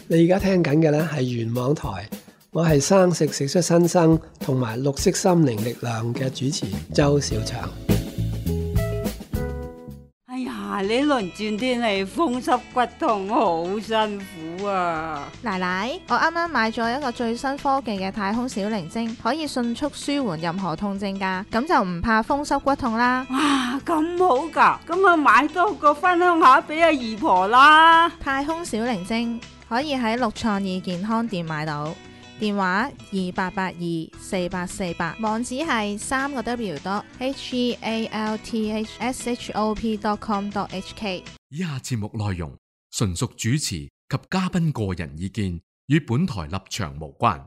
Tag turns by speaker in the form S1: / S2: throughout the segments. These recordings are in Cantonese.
S1: 你而家聽緊嘅咧係原網台，我係生食食出新生同埋綠色心靈力量嘅主持周小祥。
S2: 哎呀，呢輪轉天氣風濕骨痛好辛苦啊！
S3: 奶奶，我啱啱買咗一個最新科技嘅太空小靈精，可以迅速舒緩任何痛症㗎，咁就唔怕風濕骨痛啦。
S2: 哇，咁好㗎，咁我買多個分享下俾阿姨婆啦。
S3: 太空小靈精可以喺六創意健康店買到，電話28824848，網址係3個W.healthshop.com.hk。
S4: 以下節目內容純屬主持及嘉賓個人意見，與本台立場無關。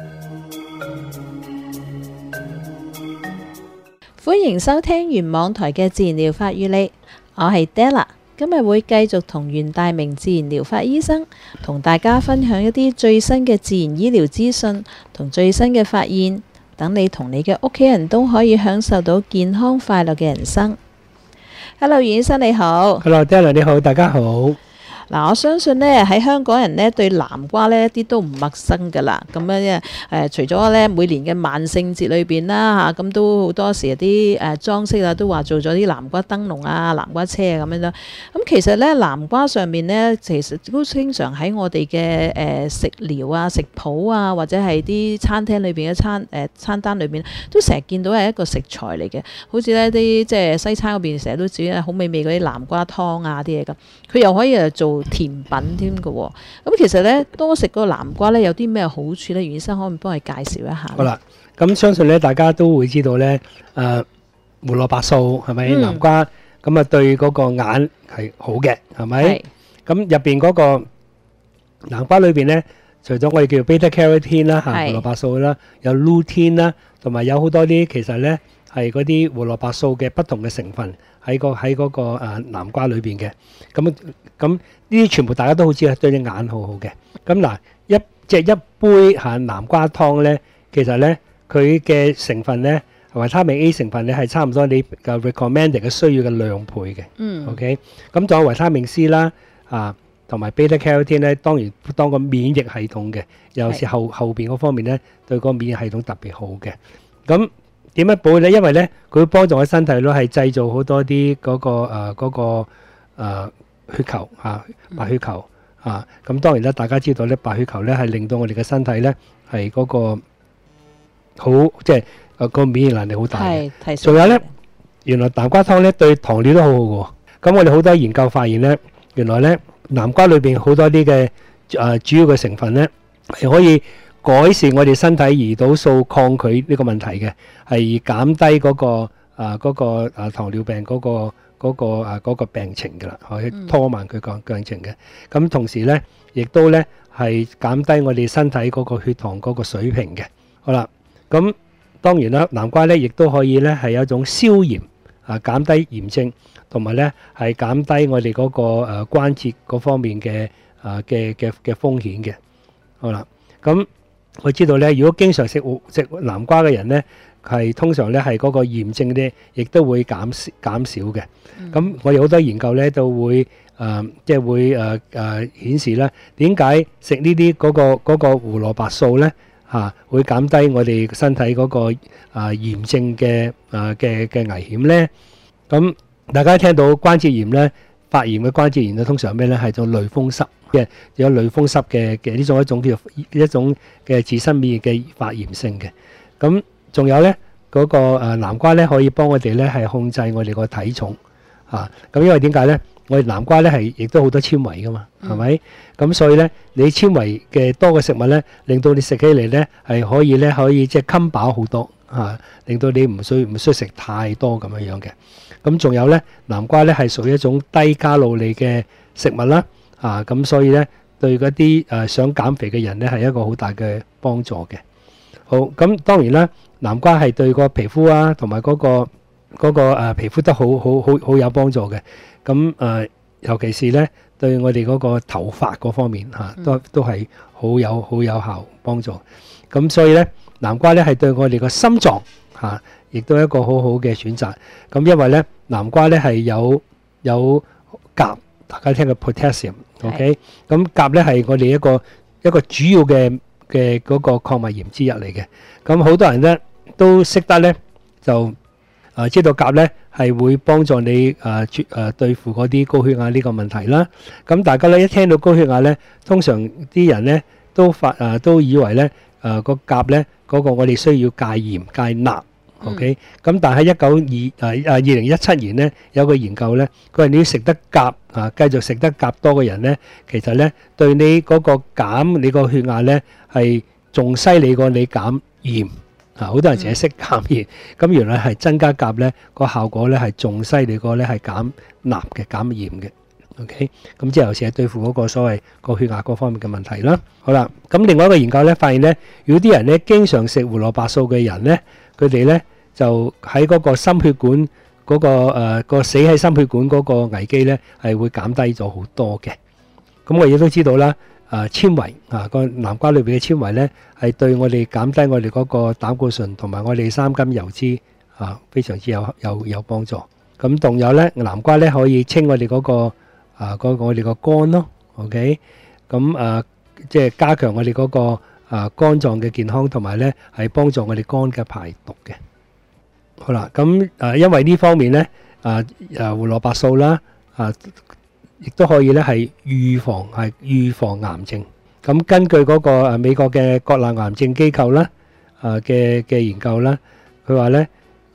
S5: 歡迎收聽原網台嘅自然療法與你，我係 Della。今日會繼續同袁大明自然療法醫生同大家分享一啲最新嘅自然醫療資訊同最新嘅發現，等你同你嘅屋企人都可以享受到健康快樂嘅人生。Hello， 袁醫生你好。
S1: Hello， Della 你好，大家好。
S5: 嗱，我相信呢喺香港人呢對南瓜呢一啲都唔陌生噶啦。咁樣除咗呢每年嘅萬聖節裏邊啦嚇，咁都好多時啲裝飾啊，都話做咗啲南瓜燈籠啊、南瓜車啊咁樣啦。咁其實呢，南瓜上面呢，其實都經常喺我哋嘅食療啊、食譜啊，或者係啲餐廳裏邊嘅餐單裏邊，都成日見到係一個食材嚟嘅。好似呢啲即係西餐嗰邊成日都煮好美味嗰啲南瓜湯啊啲嘢咁，佢又可以做甜品添嘅喎。咁其實咧多食個南瓜咧有啲咩好處咧？袁醫生可唔可以幫你介紹一下？
S1: 好啦，咁相信咧大家都會知道咧，胡蘿蔔素係咪南瓜咁啊？對嗰個眼係好嘅，係咪？咁入邊嗰個南瓜裏邊咧，除咗我哋叫 beta carotene 啦嚇，胡蘿蔔素啦，有 lutein 啦，同埋有好多啲其實咧係嗰啲胡蘿蔔素嘅不同嘅成分喺嗰個南瓜裏邊嘅。咁呢啲全部大家都好知係對隻眼好好嘅。咁嗱，一杯南瓜湯咧，其實咧佢嘅成分咧，維他命 A 成分咧係差唔多你嘅 recommended 嘅需要嘅2倍嘅。OK，咁仲有維他命 C 啦，同埋 beta carotene 咧，當然當個免疫系統嘅，尤其是後邊嗰方面咧，對個免疫系統特別好嘅。咁點樣補咧？因為咧佢會幫助我身體咯，係製造好多啲嗰個血球白血球咁當然啦，大家知道咧，白血球咧係令到我哋嘅身體咧係嗰個好即係個免疫能力好大嘅。仲有咧，原來南瓜湯咧對糖尿都好好嘅。咁我哋好多研究發現咧，原來咧南瓜裏邊好多啲嘅主要嘅成分咧係可以改善我哋身體胰島素抗拒呢個問題嘅，係減低嗰個糖尿病嗰個病情㗎啦，可以拖慢佢個病情嘅。咁同時咧，亦都咧係減低我哋身體嗰個血糖嗰個水平嘅。好啦，咁當然啦，南瓜咧亦都可以咧係有一種消炎減低炎症，同埋咧係減低我哋嗰個關節嗰方面嘅風險嘅。好啦，咁我知道咧，如果經常食南瓜嘅人咧，係通常咧係嗰個炎症咧，亦都會減少嘅。咁我哋好多研究咧都會即係會顯示咧，點解食呢啲嗰個胡蘿蔔素咧會減低我哋身體嗰個炎症嘅危險咧？咁大家聽到關節炎咧，發炎嘅關節炎咧，通常咩咧？係種類風濕嘅，有類風濕嘅呢種叫做一種嘅自身免疫嘅發炎性嘅。咁仲有咧嗰個南瓜咧，可以幫我哋咧係控制我哋個體重咁因為點解咧？我哋南瓜咧係亦都好多纖維噶嘛，係咪？咁所以咧，你纖維嘅多嘅食物咧，令到你食起嚟咧係可以即係襟飽好多令到你唔需要食太多咁樣嘅。咁仲有咧，南瓜咧係屬於一種低卡路里嘅食物啦，咁所以咧對嗰啲想減肥嘅人咧係一個好大嘅幫助嘅。好，咁當然啦，南瓜係對個皮膚同埋嗰個皮膚都好有幫助嘅。咁尤其是咧對我哋嗰個頭髮嗰方面都係好有效幫助。咁所以咧，南瓜咧係對我哋個心臟亦都係一個好好嘅選擇。咁因為咧，南瓜咧係有鉀大家聽嘅 potassium，OK，咁鉀咧係我哋一個主要嘅嗰個礦物鹽之一嚟嘅。咁好多人咧都識得咧就知道鉀咧係會幫助你對付嗰啲高血壓呢個問題啦。咁大家咧一聽到高血壓咧，通常啲人咧都以為咧個鉀咧嗰個我哋需要戒鹽戒鈉。OK，咁但係2017年咧有個研究咧，佢話你要食得鉀繼續食得鉀多嘅人咧，其實咧對你嗰個減你個血壓咧係仲犀利過你減鹽。好多人淨係識減鹽，咁原來係增加鉀咧個效果咧係仲犀利過咧係減鈉嘅減鹽嘅。OK， 咁即係尤其係對付嗰個所謂個血壓嗰方面嘅問題啦。好啦，咁另外一個研究咧發現咧，如果啲人咧經常食胡蘿蔔素嘅人咧，佢哋咧就喺嗰個心血管嗰個死喺心血管嗰個危機咧係會減低咗好多嘅。咁我亦都知道啦，纖維個南瓜裏邊嘅纖維咧係對我哋減低我哋嗰個膽固醇同埋我哋三甘油脂非常之有幫助。咁仲有咧南瓜咧可以清我哋嗰個我哋個肝咯。OK， 咁即係加強我哋嗰個肝臟嘅健康，同埋咧係幫助我哋肝嘅排毒嘅。好啦，咁因為呢方面咧胡蘿蔔素啦亦都可以咧係預防癌症。咁根據嗰個美國嘅國立癌症機構啦嘅研究啦，佢話咧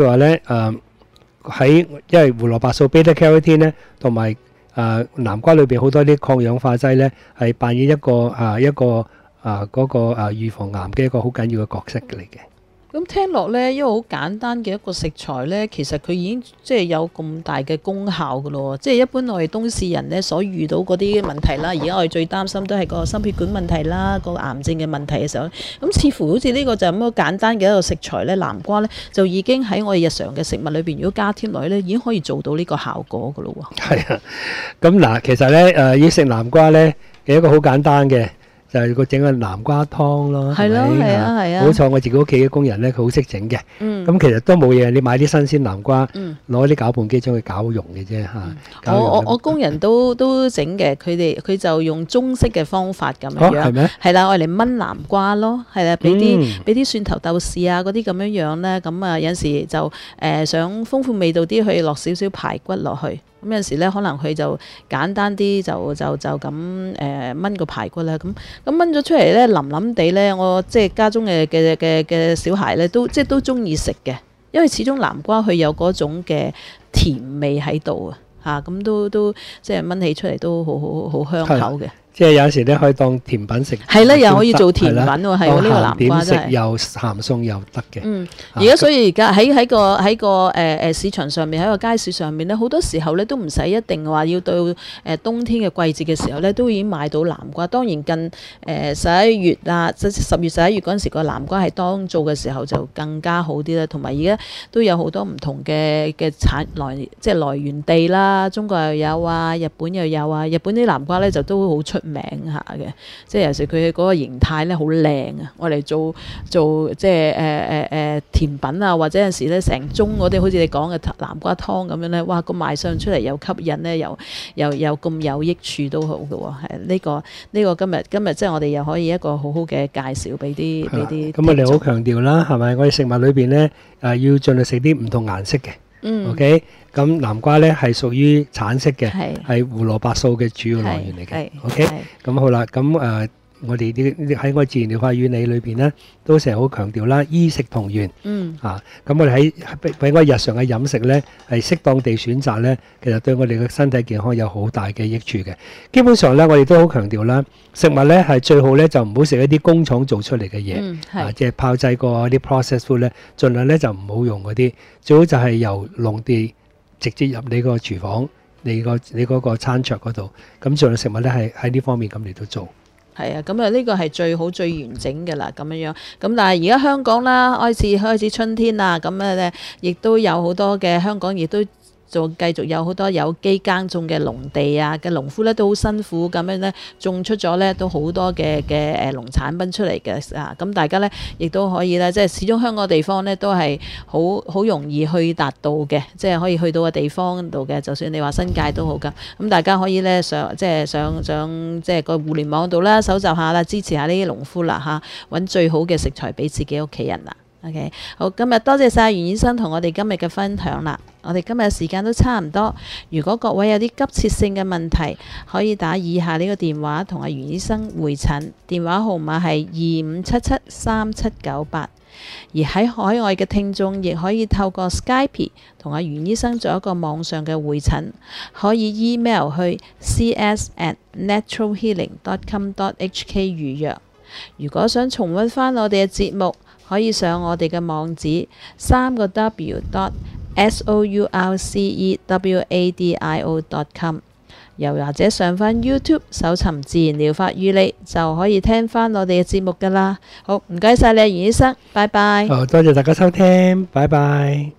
S1: 因為胡蘿蔔素 beta carotene 咧同埋南瓜裏邊好多啲抗氧化劑咧係扮演一個嗰個預防癌嘅一個好緊要嘅角色嚟嘅。
S5: 咁聽落咧，因為好簡單嘅一個食材咧，其實佢已經即係有咁大嘅功效噶咯。即係一般我哋都市人咧所遇到嗰啲問題啦，而家我哋最擔心都係個心血管問題啦，個癌症嘅問題嘅時候，咁似乎好似呢個就咁樣簡單嘅一個食材咧，南瓜咧就已經喺我哋日常嘅食物裏邊，如果加添落去咧，已經可以做到呢個效果噶咯喎。
S1: 係啊，咁嗱，其實咧要食南瓜咧有一個好簡單嘅。就係個整個南瓜湯咯，
S5: 係咯，係啊，係啊。
S1: 好彩我自己屋企嘅工人咧，佢好識整嘅。咁其實都冇嘢，你買啲新鮮南瓜，攞啲攪拌機將佢攪溶嘅啫嚇。
S5: 我工人都整嘅，佢就用中式嘅方法咁樣。
S1: 係咩？
S5: 係啦，我嚟燜南瓜咯，係啦，俾啲蒜頭豆豉啊嗰啲咁樣樣咧，咁有時就想豐富味道啲，去落少少排骨落去。咁有陣時咧，可能佢就簡單啲，就咁燜個排骨啦。咁燜咗出嚟咧，腍腍地咧，我即係家中嘅小孩咧，都中意食嘅，因為始終南瓜佢有嗰種嘅甜味喺度啊，咁都即係燜起出嚟都好香口嘅。
S1: 即係有時咧可以當甜品食，
S5: 係啦，又可以做甜品喎，係喎，呢個南瓜真係
S1: 又鹹餸又得嘅。
S5: 而家所以而家喺個市場上面，喺個街市上面咧，好多時候咧都唔使一定話要到冬天嘅季節嘅時候咧，都已經買到南瓜。當然近11月啊，即係10月11月嗰陣時，個南瓜係當造嘅時候就更加好啲啦。同埋而家都有好多唔同嘅即係來源地啦，中國又有啊，日本又有啊。日本啲南瓜咧就都好出名下嘅，即係有時佢嗰個形態咧好靚啊！我哋做即係甜品啊，或者有時咧成盅嗰啲好似你講嘅南瓜湯咁樣咧，哇！個賣相出嚟又吸引咧，又咁有益處都好嘅喎。係呢個今日即係我哋又可以一個好好嘅介紹俾啲。咁
S1: 我哋好強調啦，係咪？我哋食物裏邊咧要盡量食啲唔同顏色嘅。OK，咁南瓜咧係屬於橙色嘅，係胡蘿蔔素嘅主要來源嚟嘅。OK，咁好啦，咁我哋喺我自然療法院理裏邊咧，都成日好強調啦，醫食同源。咁我哋喺我日常嘅飲食咧，係適當地選擇咧，其實對我哋嘅身體健康有好大嘅益處嘅。基本上咧，我哋都好強調啦，食物咧係最好咧就唔好食一啲工廠做出嚟嘅嘢，即係炮製過啲 processed food 咧，盡量咧就唔好用嗰啲，最好就係由農地直接入你個廚房，你嗰個餐桌嗰度，咁盡量食物咧係喺呢方面咁嚟到做。
S5: 係啊，咁呢個係最好最完整嘅啦，咁樣樣。咁但係而家香港啦，開始春天啦，咁咧亦都有好多嘅香港亦都仲繼續有好多有機耕種嘅農地啊嘅農夫咧都好辛苦咁樣咧種出咗咧都好多嘅農產品出嚟嘅啊！咁大家咧亦都可以咧，即係始終香港地方咧都係好容易去達到嘅，即係可以去到嘅地方度嘅。就算你話新界都好噶，咁大家可以咧上即係個互聯網度啦，搜集下啦，支持下呢啲農夫啦嚇，揾最好嘅食材俾自己屋企人啦。OK， 好，今日多謝晒袁醫生同我哋今日嘅分享啦。我哋今日時間都差唔多，如果各位有啲急切性嘅問題，可以打以下呢個電話同阿袁醫生會診，電話號碼係25773798。而喺海外嘅聽眾亦可以透過 Skype 同阿袁醫生做一個網上嘅會診，可以 email 去 cs@naturalhealing.com.hk 預約。如果想重溫返我哋嘅節目，可以上我哋嘅網址3w.sourcewadio.com， 又或者上返 YouTube 搜尋自然療法與你，就可以聽返我哋嘅節目㗎喇。好，唔該晒你，袁醫生，拜拜。
S1: 好，多謝大家收聽，拜拜。